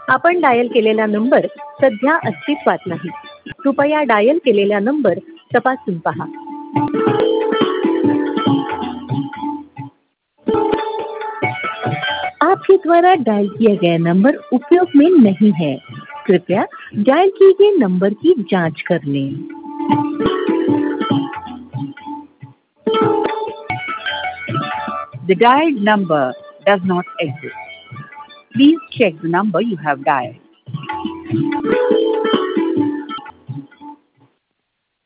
आपण डायल केलेला नंबर सध्या अस्तित्वात नाही. कृपया डायल केलेला नंबर तपासून पहा. आपके द्वारा डायल किया गया नंबर उपयोग में नहीं है. कृपया डायल किए गए नंबर की जांच कर लें. The dialed number does not exist. Please check the number you have dialed.